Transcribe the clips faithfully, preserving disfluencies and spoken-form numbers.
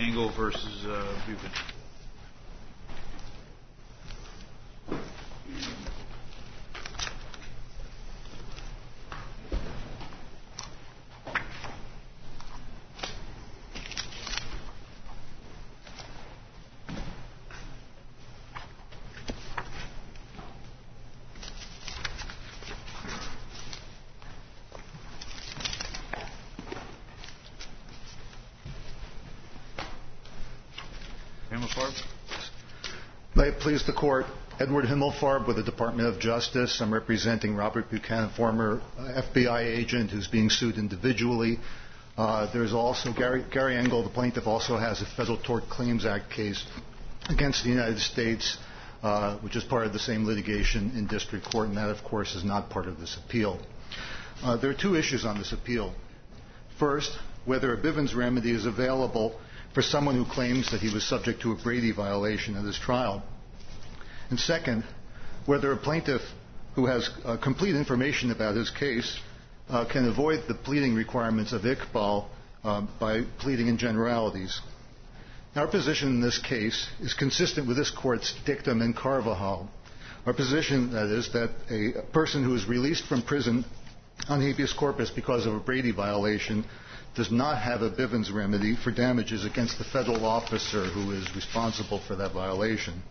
Engel versus uh, Bivens. May it please the Court, Edward Himmelfarb with the Department of Justice. I'm representing Robert Buchanan, former F B I agent who's being sued individually. Uh, there's also Gary, Gary Engel, the plaintiff, also has a Federal Tort Claims Act case against the United States, uh, which is part of the same litigation in district court, and that, of course, is not part of this appeal. Uh, there are two issues on this appeal. First, whether a Bivens remedy is available for someone who claims that he was subject to a Brady violation at his trial. And second, whether a plaintiff who has uh, complete information about his case uh, can avoid the pleading requirements of Iqbal uh, by pleading in generalities. Our position in this case is consistent with this Court's dictum in Carvajal. Our position, that is, that a person who is released from prison on habeas corpus because of a Brady violation does not have a Bivens remedy for damages against the federal officer who is responsible for that violation.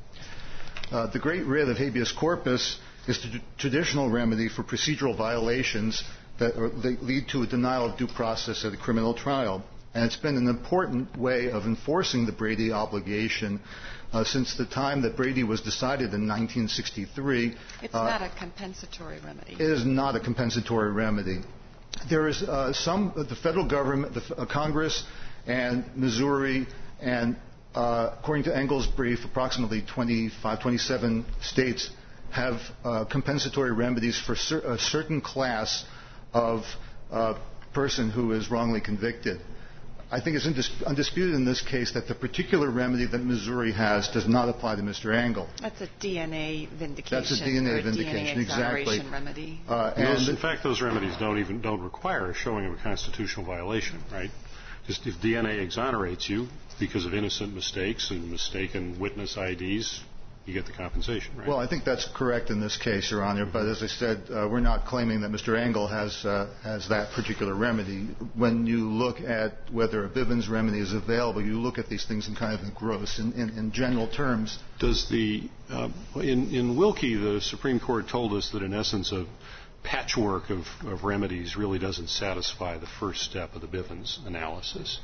Uh, the great writ of habeas corpus is the traditional remedy for procedural violations that, are, that lead to a denial of due process at a criminal trial. And it's been an important way of enforcing the Brady obligation uh, since the time that Brady was decided in nineteen sixty-three. It's uh, not a compensatory remedy. It is not a compensatory remedy. There is uh, some, uh, the federal government, the uh, Congress, and Missouri, and uh, according to Engel's brief, approximately twenty-five, twenty-seven states have uh, compensatory remedies for cer- a certain class of uh, person who is wrongly convicted. I think it's indis- undisputed in this case that the particular remedy that Missouri has does not apply to Mister Engel. That's a D N A vindication. That's a D N A or vindication, D N A exactly. Remedy. Uh, and those, in fact, those remedies don't even don't require a showing of a constitutional violation, right? Just if D N A exonerates you because of innocent mistakes and mistaken witness I Ds, you get the compensation, right? Well, I think that's correct in this case, Your Honor. But as I said, uh, we're not claiming that Mister Engel has uh, has that particular remedy. When you look at whether a Bivens remedy is available, you look at these things in kind of in gross, in, in, in general terms. Does the uh, in in Wilkie, the Supreme Court told us that in essence a patchwork of, of remedies really doesn't satisfy the first step of the Bivens analysis,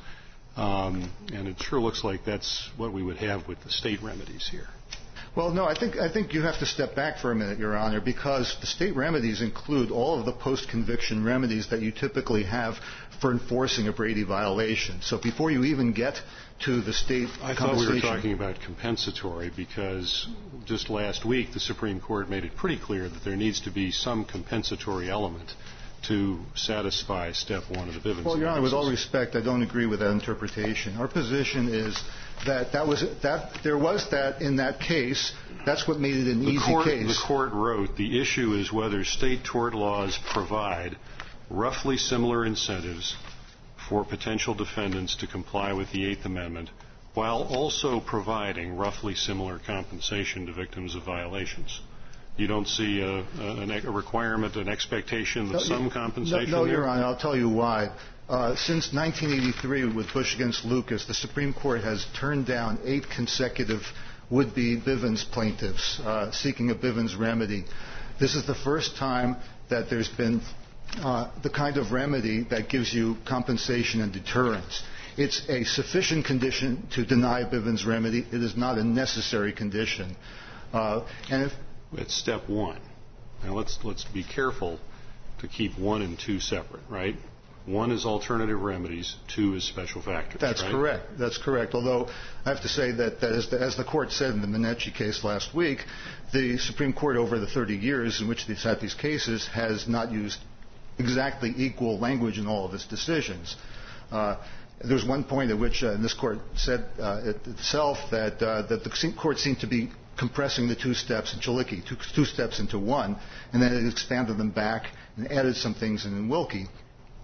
um, and it sure looks like that's what we would have with the state remedies here. Well, no, I think I think you have to step back for a minute, Your Honor, because the state remedies include all of the post-conviction remedies that you typically have for enforcing a Brady violation. So before you even get to the state I thought we were talking about compensatory because just last week the Supreme Court made it pretty clear that there needs to be some compensatory element to satisfy step one of the Bivens. Well, Your Honor, with all respect, I don't agree with that interpretation. Our position is that that was that there was that in that case. That's what made it an the easy court, case. The court wrote, the issue is whether state tort laws provide roughly similar incentives for potential defendants to comply with the Eighth Amendment while also providing roughly similar compensation to victims of violations. You don't see a, a, a requirement, an expectation that no, some compensation No, no there? Your Honor, I'll tell you why. Uh, since nineteen eighty-three with Bush against Lucas, the Supreme Court has turned down eight consecutive would-be Bivens plaintiffs uh, seeking a Bivens remedy. This is the first time that there's been uh, the kind of remedy that gives you compensation and deterrence. It's a sufficient condition to deny a Bivens remedy. It is not a necessary condition. Uh, and if It's step one. Now let's let's be careful to keep one and two separate, right? One is alternative remedies, two is special factors. That's right? correct. That's correct. Although I have to say that, that as, the, as the Court said in the Menechie case last week, the Supreme Court over the thirty years in which they've had these cases has not used exactly equal language in all of its decisions. Uh, there's one point at which, uh, and this Court said uh, it itself, that, uh, that the Court seemed to be compressing the two steps in Chalicki, two, two steps into one, and then it expanded them back and added some things in Wilkie.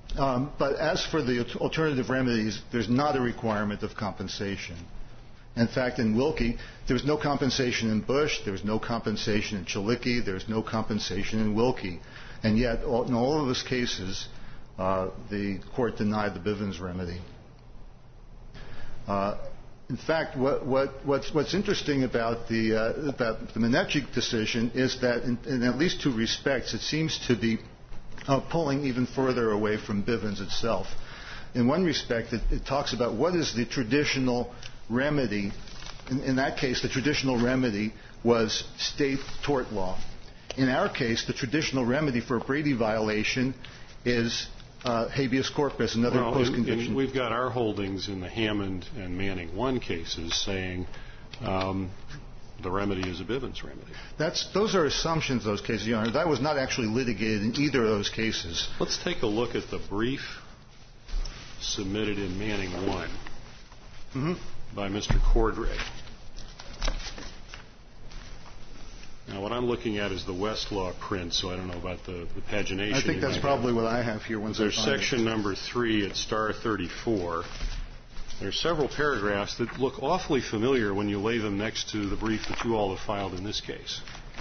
Um, but as for the alternative remedies, there's not a requirement of compensation. In fact, in Wilkie, there's no compensation in Bush, there's no compensation in Chalicki, there's no compensation in Wilkie. And yet, all, in all of those cases, uh, the court denied the Bivens remedy. Uh, in fact, what, what, what's, what's interesting about the, uh, about the Menechik decision is that in, in at least two respects, it seems to be uh, pulling even further away from Bivens itself. In one respect, it, it talks about what is the traditional remedy. In, in that case, the traditional remedy was state tort law. In our case, the traditional remedy for a Brady violation is uh, habeas corpus, another well, post-conviction. And we've got our holdings in the Hammond and Manning one cases saying um, the remedy is a Bivens remedy. That's, those are assumptions, those cases, Your Honor. That was not actually litigated in either of those cases. Let's take a look at the brief submitted in Manning one mm-hmm. by Mister Cordray. Now, what I'm looking at is the Westlaw print, so I don't know about the, the pagination. I think that's probably have. what I have here. Once There's I find section it. number three at star thirty-four. There are several paragraphs that look awfully familiar when you lay them next to the brief that you all have filed in this case.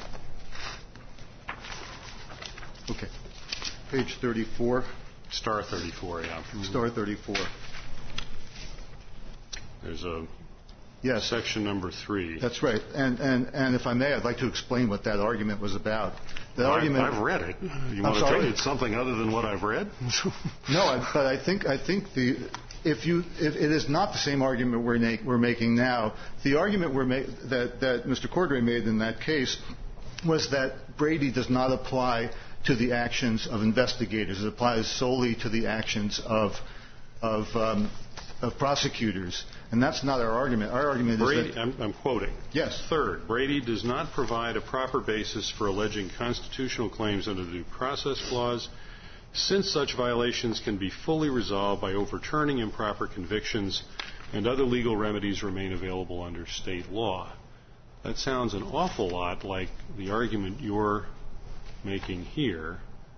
Okay. Page thirty-four. Star thirty-four, yeah. Mm-hmm. Star thirty-four. There's a yes. section number three. That's right. And, and, and if I may, I'd like to explain what that argument was about. The well, argument, I've read it. You I'm want to sorry? tell me it's something other than what I've read? No, I, but I think I think the if you if it is not the same argument we're, na- we're making now. The argument we're ma- that that Mister Cordray made in that case was that Brady does not apply to the actions of investigators. It applies solely to the actions of of um, of prosecutors. And that's not our argument. Our argument Brady, is that... I'm, I'm quoting. Yes. Third, Brady does not provide a proper basis for alleging constitutional claims under the Due Process Clause, since such violations can be fully resolved by overturning improper convictions and other legal remedies remain available under state law. That sounds an awful lot like the argument you're making here.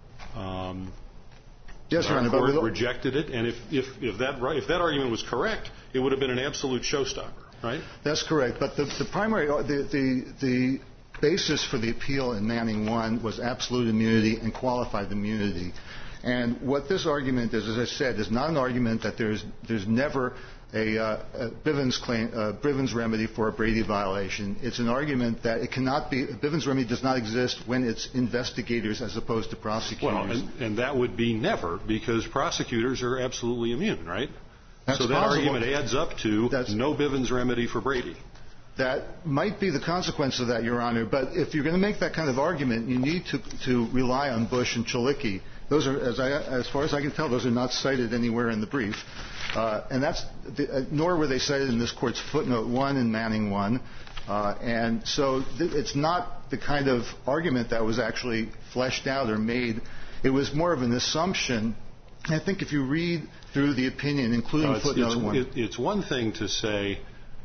Um, yes, Your Our Honor, court but rejected it, and if, if, if, that, if that argument was correct, it would have been an absolute showstopper, right? That's correct. But the, the primary, the, the, the basis for the appeal in Manning one was absolute immunity and qualified immunity. And what this argument is, as I said, is not an argument that there's, there's never a, uh, a Bivens claim, uh, Bivens remedy for a Brady violation. It's an argument that it cannot be, a Bivens remedy does not exist when it's investigators as opposed to prosecutors. Well, and, and that would be never, because prosecutors are absolutely immune, right? That's so that possible. argument adds up to That's, no Bivens remedy for Brady. That might be the consequence of that, Your Honor. But if you're going to make that kind of argument, you need to, to rely on Bush and Chalicki. Those are, as, I, as far as I can tell, those are not cited anywhere in the brief. Uh, and that's, the, uh, nor were they cited in this Court's footnote one in Manning one. Uh, and so th- it's not the kind of argument that was actually fleshed out or made. It was more of an assumption. I think if you read through the opinion, including uh, it's, footnote it's, one. It, it's one thing to say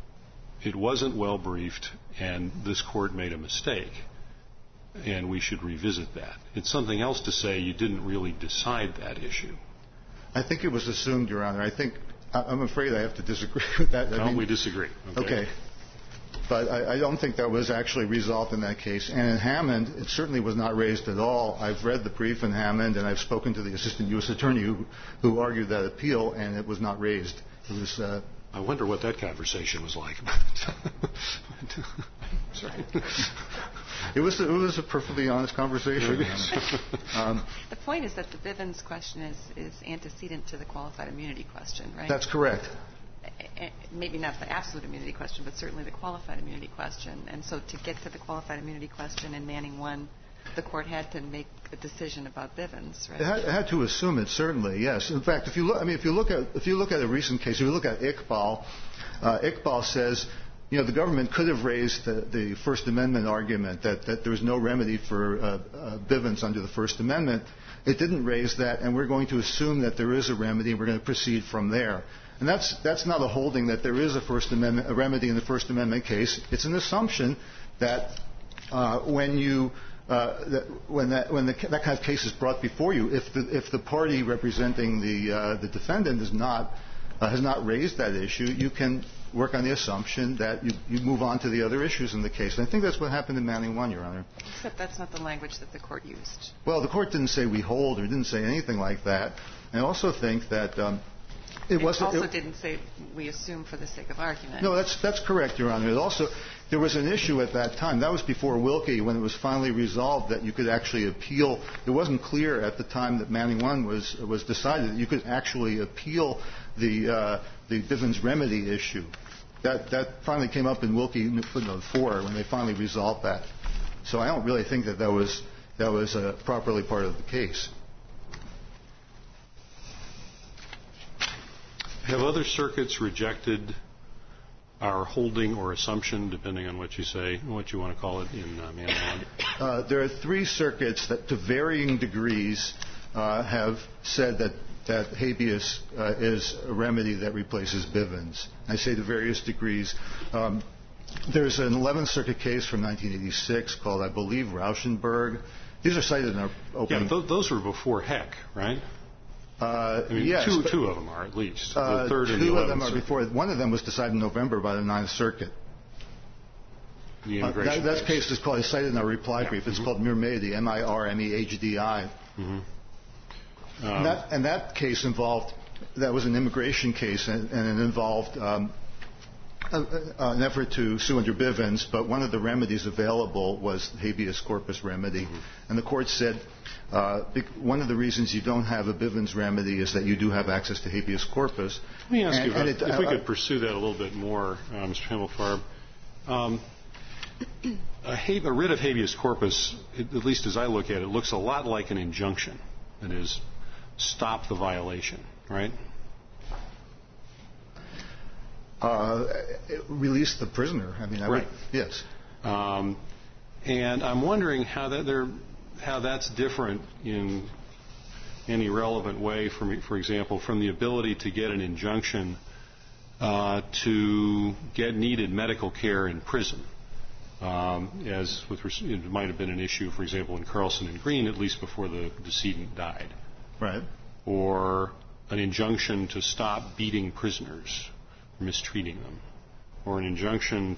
it wasn't well briefed and this Court made a mistake, and we should revisit that. It's something else to say you didn't really decide that issue. I think it was assumed, Your Honor. I think, I'm afraid I have to disagree with that. I No, mean, we disagree. Okay. okay. But I, I don't think that was actually resolved in that case. And in Hammond, it certainly was not raised at all. I've read the brief in Hammond, and I've spoken to the assistant U S attorney who, who argued that appeal, and it was not raised. It was... Uh, I wonder what that conversation was like. Sorry. It was, it was a perfectly honest conversation. um, the point is that the Bivens question is, is antecedent to the qualified immunity question, right? That's correct. Maybe not the absolute immunity question, but certainly the qualified immunity question. And so to get to the qualified immunity question in Manning one, the Court had to make a decision about Bivens, right? It had, it had to assume it, certainly, yes. In fact, if you look, I mean, if you look at if you look at a recent case, if you look at Iqbal, uh, Iqbal says, you know, the government could have raised the, the First Amendment argument that, that there was no remedy for uh, uh, Bivens under the First Amendment. It didn't raise that, and we're going to assume that there is a remedy, and we're going to proceed from there. And that's that's not a holding that there is a First Amendment a remedy in the First Amendment case. It's an assumption that uh, when you uh, that when that when the, that kind of case is brought before you, if the if the party representing the uh, the defendant is not uh, has not raised that issue, you can work on the assumption that you, you move on to the other issues in the case. And I think that's what happened in Manning one, Your Honor. Except that's not the language that the court used. Well, the court didn't say we hold or didn't say anything like that. I also think that um, it, it wasn't. also it, didn't say we assume for the sake of argument. No, that's that's correct, Your Honor. It also there was an issue at that time. That was before Wilkie, when it was finally resolved that you could actually appeal. It wasn't clear at the time that Manning one was was decided that you could actually appeal the uh, the Bivens remedy issue. That that finally came up in Wilkie footnote four when they finally resolved that. So I don't really think that that was that was uh, properly part of the case. Have other circuits rejected our holding or assumption, depending on what you say, what you want to call it, in uh, Manning one? Uh, there are three circuits that, to varying degrees, uh, have said that that habeas uh, is a remedy that replaces Bivens. I say to various degrees. Um, there's an eleventh Circuit case from nineteen eighty-six called, I believe, Rauschenberg. These are cited in our opening. Yeah, th- those were before Heck, right? Uh, I mean, yes, two, but, two of them are, at least. Uh, the third two and the of eleventh them are Circuit. before. One of them was decided in November by the Ninth Circuit. The Uh, immigration that, that case. case is called, it's cited in our reply Yeah. brief. It's Mm-hmm. called Mirmehdi, M I R M E H D I. Mm-hmm. Um, And, that, and that case involved, that was an immigration case, and, and it involved um, a, a, an effort to sue under Bivens, but one of the remedies available was the habeas corpus remedy. Mm-hmm. And the court said uh, one of the reasons you don't have a Bivens remedy is that you do have access to habeas corpus. Let me ask and, you about, it, if we uh, could pursue that a little bit more, uh, Mister Himmelfarb. Um, a, ha- a writ of habeas corpus, it, at least as I look at it, looks a lot like an injunction. That is, stop the violation, right? Uh, release the prisoner. I mean, I Right. would, yes. Um, and I'm wondering how that there, how that's different in any relevant way, from, for example, from the ability to get an injunction uh, to get needed medical care in prison. Um, as with it might have been an issue, for example, in Carlson and Green, at least before the decedent died. Right. Or an injunction to stop beating prisoners, mistreating them, or an injunction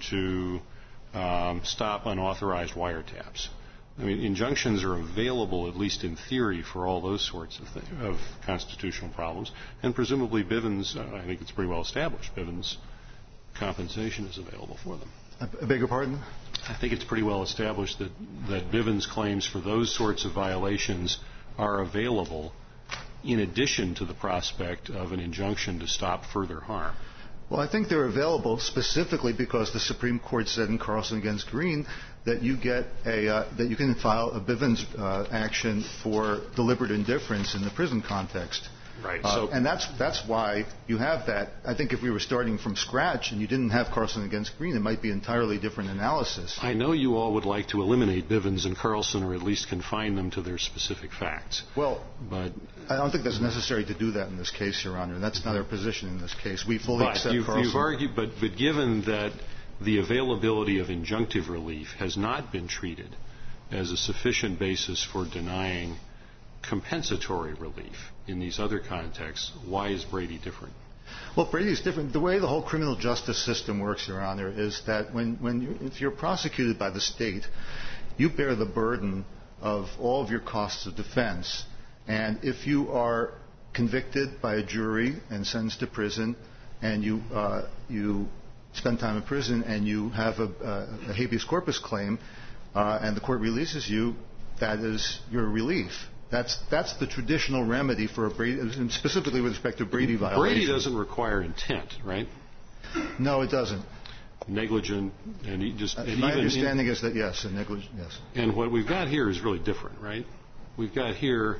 to um, stop unauthorized wiretaps. I mean, injunctions are available, at least in theory, for all those sorts of things, of constitutional problems, and presumably Bivens, uh, I think it's pretty well established, Bivens compensation is available for them. I beg your pardon? I think it's pretty well established that, that Bivens claims for those sorts of violations are available in addition to the prospect of an injunction to stop further harm. Well, I think they're available specifically because the Supreme Court said in Carlson against Green that you get a uh, that you can file a Bivens uh, action for deliberate indifference in the prison context. Right. Uh, so, and that's that's why you have that. I think if we were starting from scratch and you didn't have Carlson against Green, it might be entirely different analysis. I know you all would like to eliminate Bivens and Carlson, or at least confine them to their specific facts. Well, but I don't think that's necessary to do that in this case, Your Honor. That's not our position in this case. We fully but accept you've, Carlson. you've argued, but, but given that the availability of injunctive relief has not been treated as a sufficient basis for denying compensatory relief in these other contexts, why is Brady different? Well, Brady is different. The way the whole criminal justice system works, Your Honor, is that when, when you, if you're prosecuted by the state, you bear the burden of all of your costs of defense. And if you are convicted by a jury and sentenced to prison, and you uh, you spend time in prison and you have a, a, a habeas corpus claim, uh, and the court releases you, that is your relief. That's that's the traditional remedy for a Brady, specifically with respect to Brady violation. Brady doesn't require intent, right? No, it doesn't. Negligent, and he just. Uh, and my even understanding in, is that yes, a negligent, yes. And what we've got here is really different, right? We've got here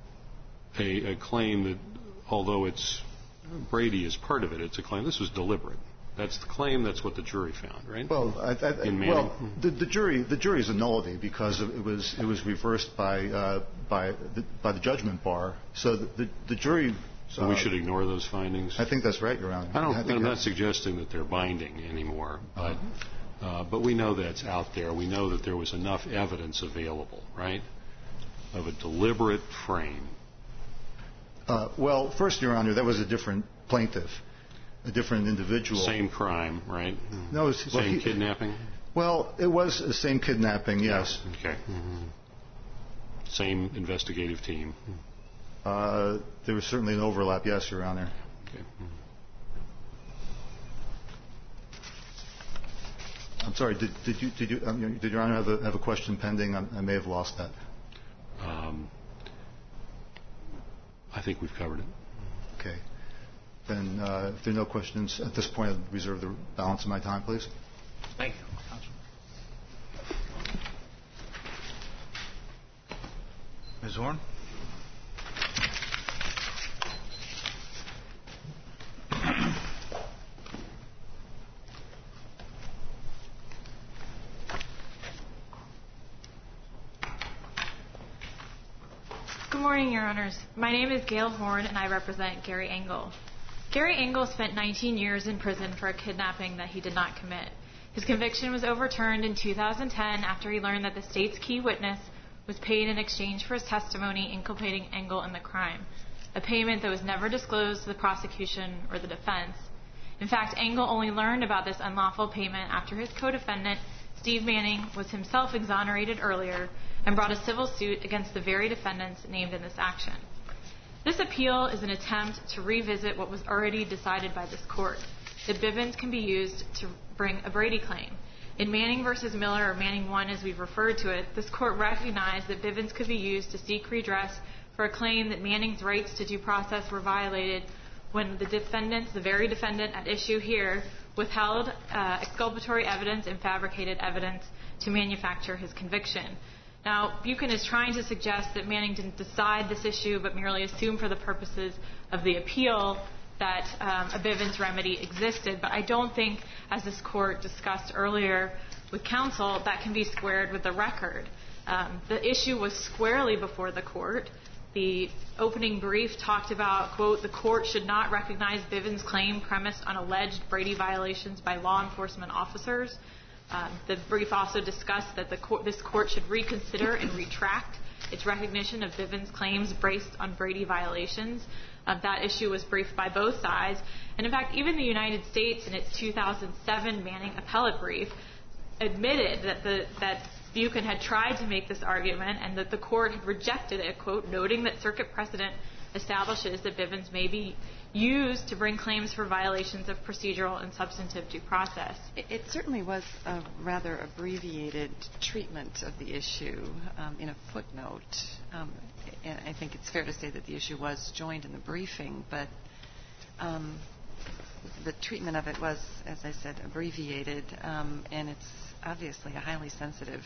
a, a claim that, although it's Brady is part of it, it's a claim. This was deliberate. That's the claim. That's what the jury found, right? Well, I, I, In well, the, the jury the jury is a nullity because it was it was reversed by uh, by the, by the judgment bar. So the the, the jury. So we should ignore those findings. I think that's right, Your Honor. I don't. I think I'm that, not suggesting that they're binding anymore, but Uh, but we know that's out there. We know that there was enough evidence available, right, of a deliberate frame. Uh, well, first, Your Honor, that was a different plaintiff, a different individual. Same crime, right? No, it was, Same well, he, kidnapping? Well, it was the same kidnapping, yes. Okay. Mm-hmm. Same investigative team. Uh, there was certainly an overlap, yes, Your Honor. Okay. Mm-hmm. I'm sorry. Did, did you did you um, did Your Honor have a have a question pending? I, I may have lost that. Um, I think we've covered it. Okay. Then, uh, if there are no questions at this point, I'll reserve the balance of my time, please. Thank you, Counsel. Miz Horn? Good morning, Your Honors. My name is Gail Horn, and I represent Gary Engel. Gary Engel spent nineteen years in prison for a kidnapping that he did not commit. His conviction was overturned in two thousand ten after he learned that the state's key witness was paid in exchange for his testimony inculpating Engel in the crime, a payment that was never disclosed to the prosecution or the defense. In fact, Engel only learned about this unlawful payment after his co-defendant, Steve Manning, was himself exonerated earlier and brought a civil suit against the very defendants named in this action. This appeal is an attempt to revisit what was already decided by this court, that Bivens can be used to bring a Brady claim. In Manning v. Miller, or Manning one as we've referred to it, this court recognized that Bivens could be used to seek redress for a claim that Manning's rights to due process were violated when the defendants, the very defendant at issue here, withheld uh, exculpatory evidence and fabricated evidence to manufacture his conviction. Now, Buchan is trying to suggest that Manning didn't decide this issue but merely assumed for the purposes of the appeal that um, a Bivens remedy existed. But I don't think, as this court discussed earlier with counsel, that can be squared with the record. Um, the issue was squarely before the court. The opening brief talked about, quote, the court should not recognize Bivens' claim premised on alleged Brady violations by law enforcement officers. Um, the brief also discussed that the court, this court should reconsider and retract its recognition of Bivens' claims based on Brady violations. Uh, that issue was briefed by both sides. And in fact, even the United States in its two thousand seven Manning appellate brief admitted that, the, that Buchan had tried to make this argument and that the court had rejected it, quote, noting that circuit precedent establishes that Bivens may be used to bring claims for violations of procedural and substantive due process. It, it certainly was a rather abbreviated treatment of the issue um, in a footnote. Um, and I think it's fair to say that the issue was joined in the briefing, but um, the treatment of it was, as I said, abbreviated, um, and it's obviously a highly sensitive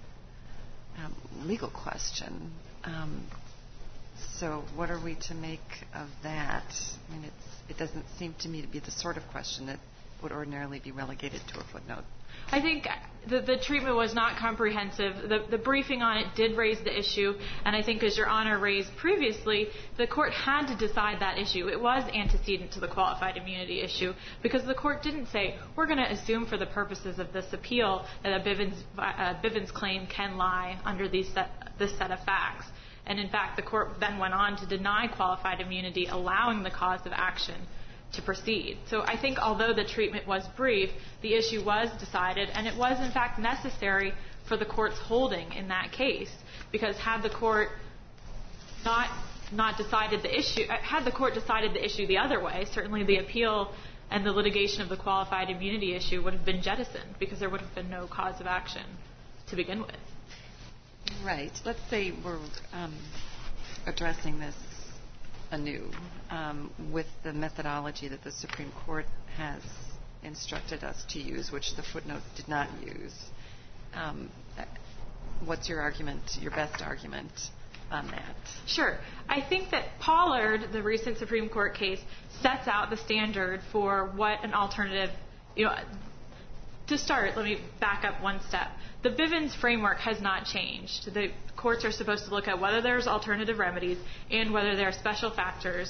um, legal question. Um, So what are we to make of that? I mean, it's, it doesn't seem to me to be the sort of question that would ordinarily be relegated to a footnote. I think the, the treatment was not comprehensive. The, the briefing on it did raise the issue, and I think as Your Honor raised previously, the court had to decide that issue. It was antecedent to the qualified immunity issue because the court didn't say, we're going to assume for the purposes of this appeal that a Bivens, uh, Bivens claim can lie under these set, this set of facts. And in fact, the court then went on to deny qualified immunity, allowing the cause of action to proceed. So I think although the treatment was brief, the issue was decided, and it was in fact necessary for the court's holding in that case, because had the court not not decided the issue, had the court decided the issue the other way, certainly the appeal and the litigation of the qualified immunity issue would have been jettisoned because there would have been no cause of action to begin with. Right. Let's say we're um, addressing this anew um, with the methodology that the Supreme Court has instructed us to use, which the footnote did not use. Um, what's your argument, your best argument on that? Sure. I think that Pollard, the recent Supreme Court case, sets out the standard for what an alternative, you know, to start, let me back up one step. The Bivens framework has not changed. The courts are supposed to look at whether there's alternative remedies and whether there are special factors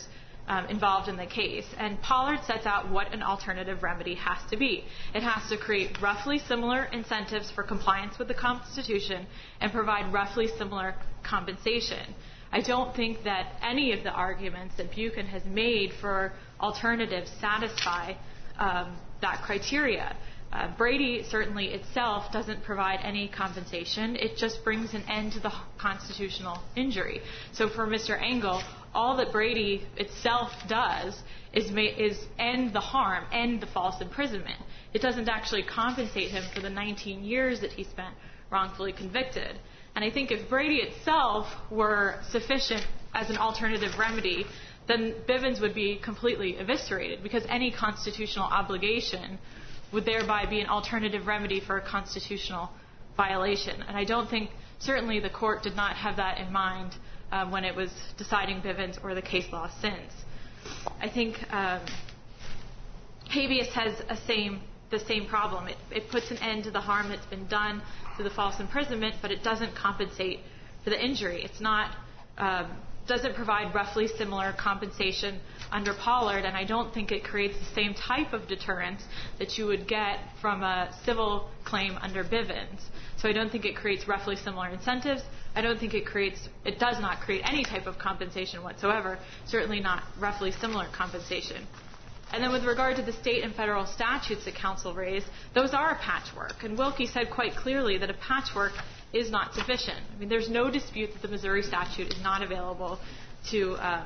um, involved in the case. And Pollard sets out what an alternative remedy has to be. It has to create roughly similar incentives for compliance with the Constitution and provide roughly similar compensation. I don't think that any of the arguments that Buchan has made for alternatives satisfy um, that criteria. Uh, Brady certainly itself doesn't provide any compensation. It just brings an end to the constitutional injury. So for Mister Engel, all that Brady itself does is, ma- is end the harm, end the false imprisonment. It doesn't actually compensate him for the nineteen years that he spent wrongfully convicted. And I think if Brady itself were sufficient as an alternative remedy, then Bivens would be completely eviscerated, because any constitutional obligation would thereby be an alternative remedy for a constitutional violation. And I don't think, certainly the court did not have that in mind um, when it was deciding Bivens or the case law since. I think um, habeas has a same, the same problem. It, it puts an end to the harm that's been done through the false imprisonment, but it doesn't compensate for the injury. It's not, um, doesn't provide roughly similar compensation under Pollard, and I don't think it creates the same type of deterrence that you would get from a civil claim under Bivens. So I don't think it creates roughly similar incentives. I don't think it creates, it does not create any type of compensation whatsoever, certainly not roughly similar compensation. And then with regard to the state and federal statutes that counsel raised, those are a patchwork. And Wilkie said quite clearly that a patchwork is not sufficient. I mean, there's no dispute that the Missouri statute is not available to um,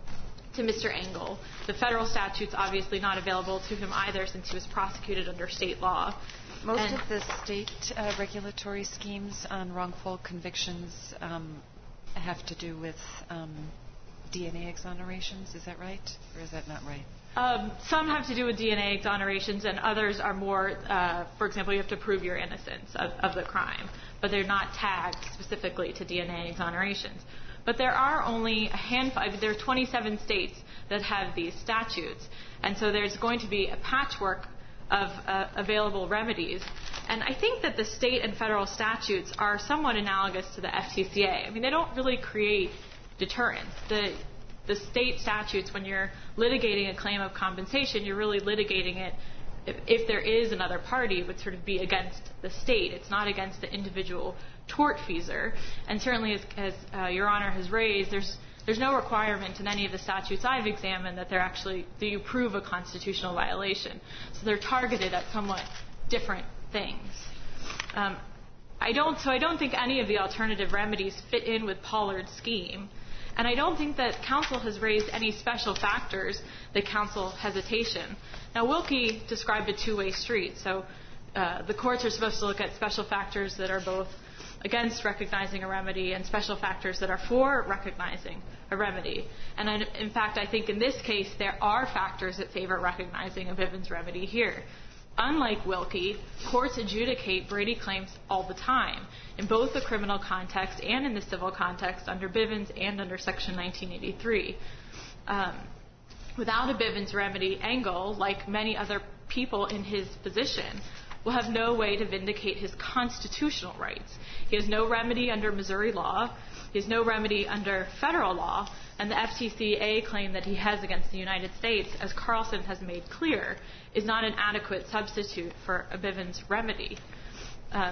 to Mister Engel. The federal statute's obviously not available to him either, since he was prosecuted under state law. Most and of the state uh, regulatory schemes on wrongful convictions um, have to do with um, D N A exonerations. Is that right? Or is that not right? Um, some have to do with D N A exonerations, and others are more, uh, for example, you have to prove your innocence of, of the crime, but they're not tagged specifically to D N A exonerations. But there are only a handful, I mean, there are twenty-seven states that have these statutes, and so there's going to be a patchwork of uh, available remedies. And I think that the state and federal statutes are somewhat analogous to the F T C A. I mean, they don't really create deterrence. The The state statutes, when you're litigating a claim of compensation, you're really litigating it, if, if there is another party, would sort of be against the state. It's not against the individual tortfeasor. And certainly, as, as uh, Your Honor has raised, there's there's no requirement in any of the statutes I've examined that they're actually, that you prove a constitutional violation. So they're targeted at somewhat different things. Um, I don't, so I don't think any of the alternative remedies fit in with Pollard's scheme. And I don't think that counsel has raised any special factors that counsel hesitation. Now, Wilkie described a two-way street. So uh, the courts are supposed to look at special factors that are both against recognizing a remedy and special factors that are for recognizing a remedy. And I, in fact, I think in this case, there are factors that favor recognizing a Bivens remedy here. Unlike Wilkie, courts adjudicate Brady claims all the time, in both the criminal context and in the civil context, under Bivens and under Section nineteen eighty-three. Um, without a Bivens remedy, Engel, like many other people in his position, will have no way to vindicate his constitutional rights. He has no remedy under Missouri law. He has no remedy under federal law. And the F T C A claim that he has against the United States, as Carlson has made clear, is not an adequate substitute for a Bivens remedy. Um,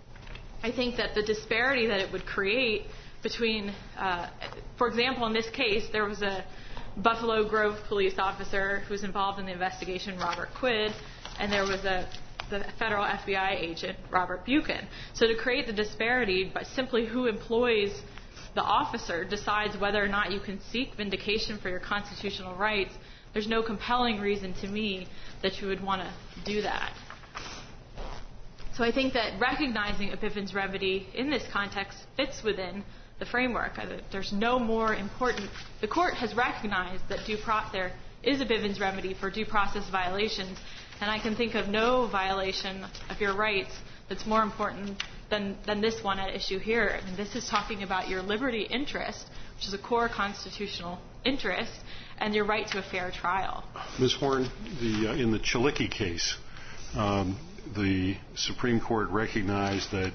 I think that the disparity that it would create between, uh, for example, in this case, there was a Buffalo Grove police officer who was involved in the investigation, Robert Quid, and there was a the federal F B I agent, Robert Buchan. So to create the disparity by simply who employs the officer decides whether or not you can seek vindication for your constitutional rights, there's no compelling reason to me that you would want to do that. So I think that recognizing a Bivens remedy in this context fits within the framework. There's no more important. The court has recognized that due pro- there is a Bivens remedy for due process violations, and I can think of no violation of your rights that's more important than, than this one at issue here. I mean, this is talking about your liberty interest, which is a core constitutional interest, and your right to a fair trial. Miz Horn, the, uh, in the Chalicki case, um, the Supreme Court recognized that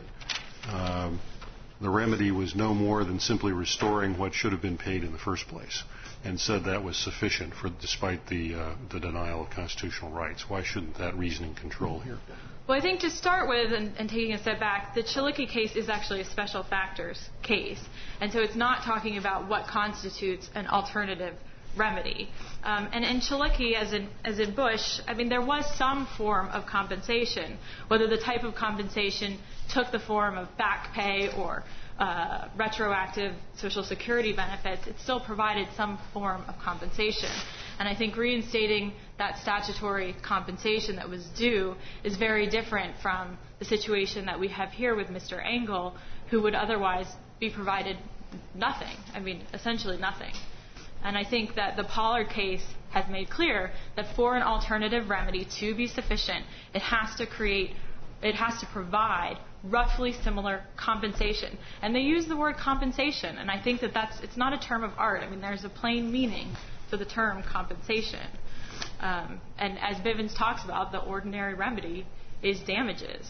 um, the remedy was no more than simply restoring what should have been paid in the first place. and said that was sufficient for, despite the, uh, the denial of constitutional rights. Why shouldn't that reasoning control here? Well, I think to start with, and, and taking a step back, the Chilicki case is actually a special factors case. And so it's not talking about what constitutes an alternative remedy. Um, and in Chilicki, as in, as in Bush, I mean, there was some form of compensation. Whether the type of compensation took the form of back pay or uh, retroactive Social Security benefits, it still provided some form of compensation. And I think reinstating that statutory compensation that was due is very different from the situation that we have here with Mister Engel, who would otherwise be provided nothing. I mean, essentially nothing. And I think that the Pollard case has made clear that for an alternative remedy to be sufficient, it has to create, it has to provide roughly similar compensation. And they use the word compensation, and I think that that's, it's not a term of art. I mean, there's a plain meaning for the term compensation. Um, and as Bivens talks about, the ordinary remedy is damages.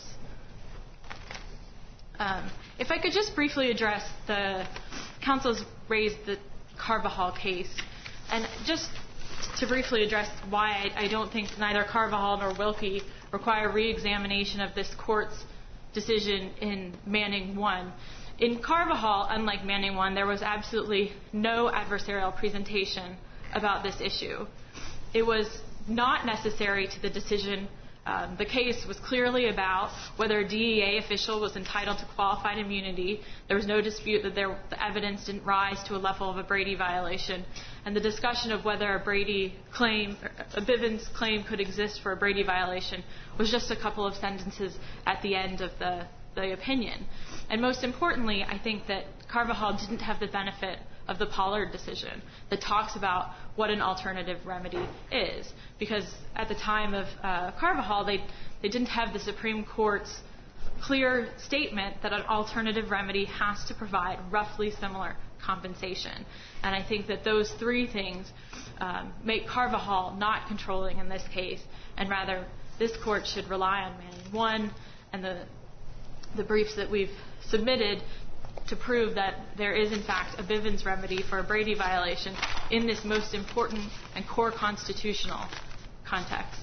Um, if I could just briefly address the council's raised the Carvajal case, and just to briefly address why I, I don't think neither Carvajal nor Wilkie require re-examination of this court's decision in Manning one. In Carvajal, unlike Manning one, there was absolutely no adversarial presentation about this issue. It was not necessary to the decision. Um, the case was clearly about whether a D E A official was entitled to qualified immunity. There was no dispute that there, the evidence didn't rise to a level of a Brady violation. And the discussion of whether a Brady claim, a Bivens claim could exist for a Brady violation was just a couple of sentences at the end of the, the opinion. And most importantly, I think that Carvajal didn't have the benefit of the Pollard decision that talks about what an alternative remedy is. Because at the time of uh, Carvajal, they, they didn't have the Supreme Court's clear statement that an alternative remedy has to provide roughly similar compensation. And I think that those three things um, make Carvajal not controlling in this case, and rather this court should rely on Manning one and the, the briefs that we've submitted to prove that there is, in fact, a Bivens remedy for a Brady violation in this most important and core constitutional context.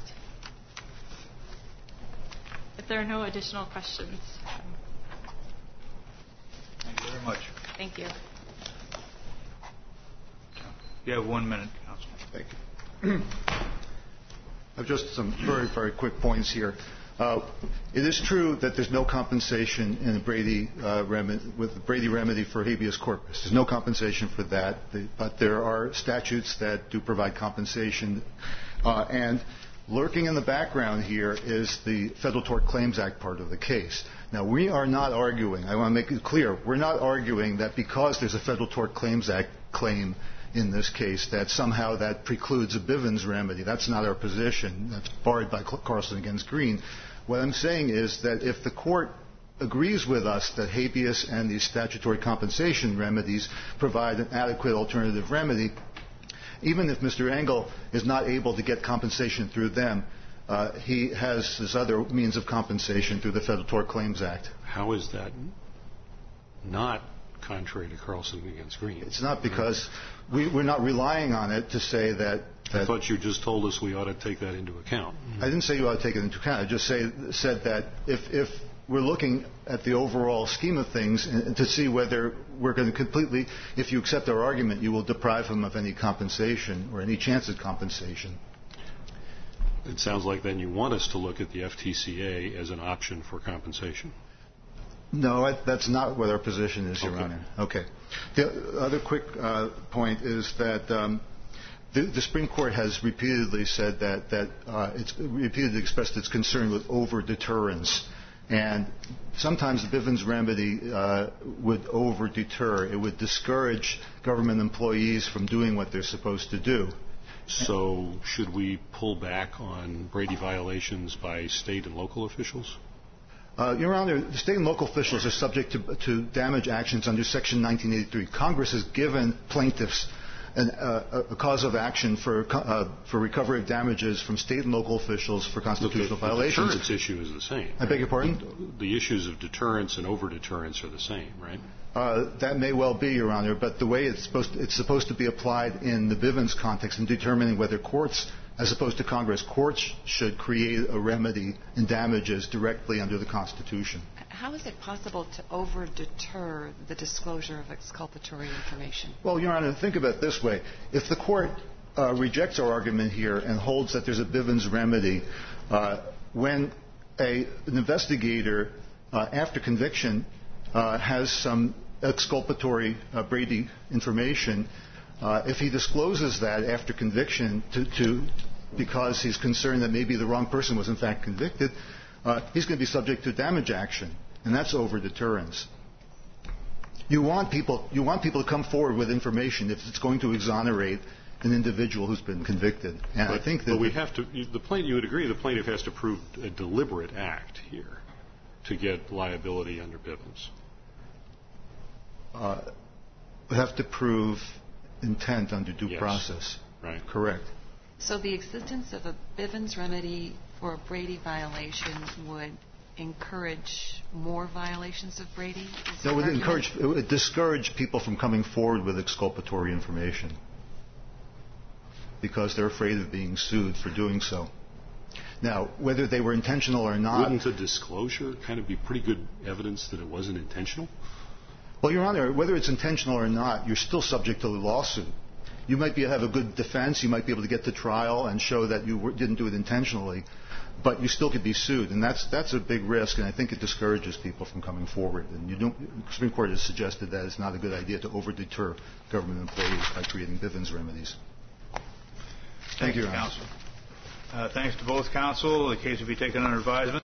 If there are no additional questions. Thank you very much. Thank you. You have one minute, Counsel. Thank you. I have just some very, very quick points here. Uh, it is true that there's no compensation in the Brady uh, remedy, with the Brady remedy for habeas corpus. There's no compensation for that, but there are statutes that do provide compensation. Uh, and lurking in the background here is the Federal Tort Claims Act part of the case. Now, we are not arguing, I want to make it clear, we're not arguing that because there's a Federal Tort Claims Act claim in this case that somehow that precludes a Bivens remedy. That's not our position. That's barred by Carlson against Green. What I'm saying is that if the court agrees with us that habeas and these statutory compensation remedies provide an adequate alternative remedy, even if Mister Engel is not able to get compensation through them, uh, he has his other means of compensation through the Federal Tort Claims Act. How is that not contrary to Carlson against Green? It's not, because we, we're not relying on it to say that, that... I thought you just told us we ought to take that into account. I didn't say you ought to take it into account. I just say, said that if, if we're looking at the overall scheme of things and to see whether we're going to completely, if you accept our argument, you will deprive him of any compensation or any chance at compensation. It sounds like then you want us to look at the F T C A as an option for compensation. No, I, that's not what our position is, Your Okay. Honor. Okay. The other quick uh, point is that um, the, the Supreme Court has repeatedly said that, that uh, it's repeatedly expressed its concern with over-deterrence. And sometimes the Bivens remedy uh, would over-deter. It would discourage government employees from doing what they're supposed to do. So should we pull back on Brady violations by state and local officials? Uh, Your Honor, the state and local officials are subject to, to damage actions under Section nineteen eighty-three. Congress has given plaintiffs an, uh, a cause of action for, uh, for recovery of damages from state and local officials for constitutional the, violations. The deterrence issue is the same. I beg your pardon? The issues of deterrence and over-deterrence are the same, right? Uh, that may well be, Your Honor, but the way it's supposed to, it's supposed to be applied in the Bivens context in determining whether courts, as opposed to Congress, courts should create a remedy in damages directly under the Constitution. How is it possible to over-deter the disclosure of exculpatory information? Well, Your Honor, think about it this way. If the court uh, rejects our argument here and holds that there's a Bivens remedy, uh, when a, an investigator, uh, after conviction, uh, has some exculpatory uh, Brady information, uh, if he discloses that after conviction to, to because he's concerned that maybe the wrong person was in fact convicted, uh, he's going to be subject to damage action, and that's over-deterrence. You want people, you want people to come forward with information if it's going to exonerate an individual who's been convicted. And but, I think that but we have to. The plaintiff, you would agree, the plaintiff has to prove a deliberate act here to get liability under Bivens. Uh, we have to prove intent under due yes. process. Right. Correct. So the existence of a Bivens remedy for a Brady violation would encourage more violations of Brady? Is No, it your would argument? encourage, it would discourage people from coming forward with exculpatory information because they're afraid of being sued for doing so. Now, whether they were intentional or not... Wouldn't a disclosure kind of be pretty good evidence that it wasn't intentional? Well, Your Honor, whether it's intentional or not, you're still subject to the lawsuit. You might be, have a good defense. You might be able to get to trial and show that you were, didn't do it intentionally, but you still could be sued, and that's that's a big risk. And I think it discourages people from coming forward. And you don't, the Supreme Court has suggested that it's not a good idea to over-deter government employees by creating Bivens remedies. Thank, Thank you, Your Honor. Counsel. Uh, thanks to both counsel. The case will be taken under advisement.